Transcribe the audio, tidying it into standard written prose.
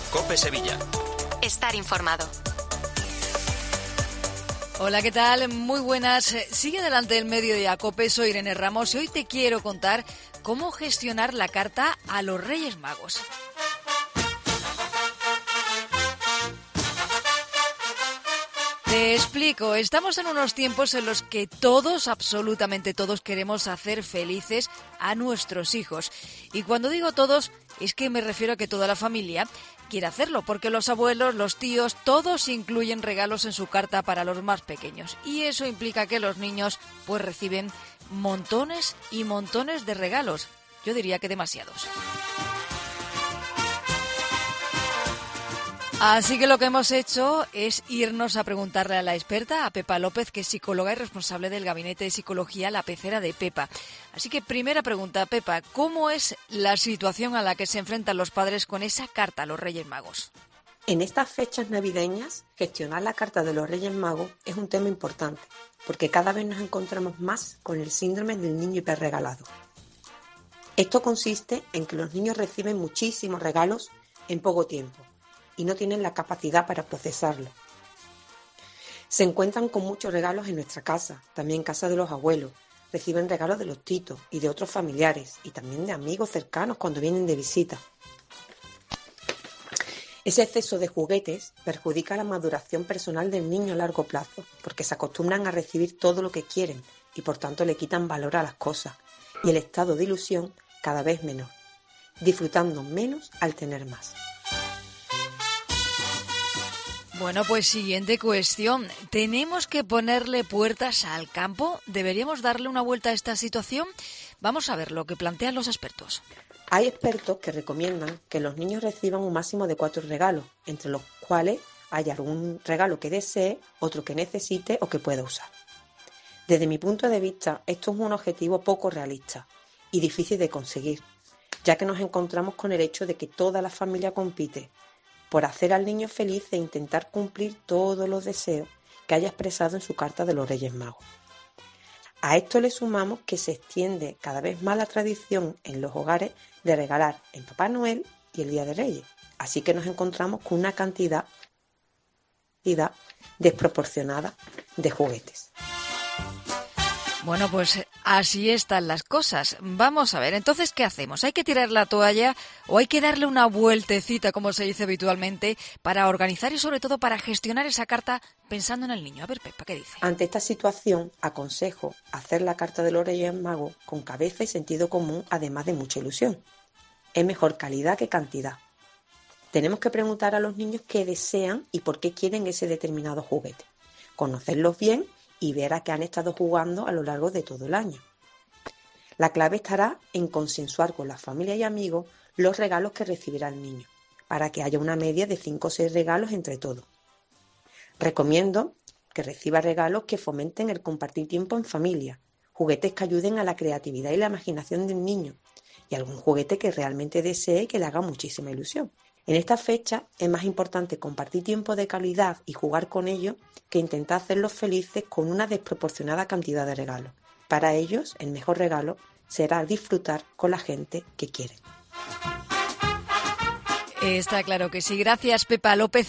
COPE Sevilla. Estar informado. Hola, ¿qué tal? Muy buenas. Sigue adelante el Mediodía COPE, soy Irene Ramos y hoy te quiero contar cómo gestionar la carta a los Reyes Magos. Te explico, estamos en unos tiempos en los que todos, absolutamente todos, queremos hacer felices a nuestros hijos. Y cuando digo todos, es que me refiero a que toda la familia quiere hacerlo, porque los abuelos, los tíos, todos incluyen regalos en su carta para los más pequeños. Y eso implica que los niños pues reciben montones y montones de regalos. Yo diría que demasiados. Así que lo que hemos hecho es irnos a preguntarle a la experta, a Pepa López, que es psicóloga y responsable del Gabinete de Psicología La Pecera de Pepa. Así que primera pregunta, Pepa, ¿cómo es la situación a la que se enfrentan los padres con esa carta a los Reyes Magos? En estas fechas navideñas, gestionar la carta de los Reyes Magos es un tema importante, porque cada vez nos encontramos más con el síndrome del niño hiperregalado. Esto consiste en que los niños reciben muchísimos regalos en poco tiempo y no tienen la capacidad para procesarlo. Se encuentran con muchos regalos en nuestra casa, también en casa de los abuelos. Reciben regalos de los titos y de otros familiares y también de amigos cercanos cuando vienen de visita. Ese exceso de juguetes perjudica la maduración personal del niño a largo plazo, porque se acostumbran a recibir todo lo que quieren y por tanto le quitan valor a las cosas y el estado de ilusión cada vez menor, disfrutando menos al tener más. Bueno, pues siguiente cuestión. ¿Tenemos que ponerle puertas al campo? ¿Deberíamos darle una vuelta a esta situación? Vamos a ver lo que plantean los expertos. Hay expertos que recomiendan que los niños reciban un máximo de 4 regalos, entre los cuales haya algún regalo que desee, otro que necesite o que pueda usar. Desde mi punto de vista, esto es un objetivo poco realista y difícil de conseguir, ya que nos encontramos con el hecho de que toda la familia compite por hacer al niño feliz e intentar cumplir todos los deseos que haya expresado en su carta de los Reyes Magos. A esto le sumamos que se extiende cada vez más la tradición en los hogares de regalar en Papá Noel y el Día de Reyes, así que nos encontramos con una cantidad desproporcionada de juguetes. Bueno, pues así están las cosas. Vamos a ver, entonces, ¿qué hacemos? ¿Hay que tirar la toalla o hay que darle una vueltecita, como se dice habitualmente, para organizar y sobre todo para gestionar esa carta pensando en el niño? A ver, Pepa, ¿qué dice? Ante esta situación, aconsejo hacer la carta de los Reyes Magos con cabeza y sentido común, además de mucha ilusión. Es mejor calidad que cantidad. Tenemos que preguntar a los niños qué desean y por qué quieren ese determinado juguete. Conocerlos bien y ver a qué han estado jugando a lo largo de todo el año. La clave estará en consensuar con la familia y amigos los regalos que recibirá el niño, para que haya una media de 5 o 6 regalos entre todos. Recomiendo que reciba regalos que fomenten el compartir tiempo en familia, juguetes que ayuden a la creatividad y la imaginación del niño, y algún juguete que realmente desee y que le haga muchísima ilusión. En esta fecha es más importante compartir tiempo de calidad y jugar con ellos que intentar hacerlos felices con una desproporcionada cantidad de regalos. Para ellos, el mejor regalo será disfrutar con la gente que quieren. Está claro que sí. Gracias, Pepa López.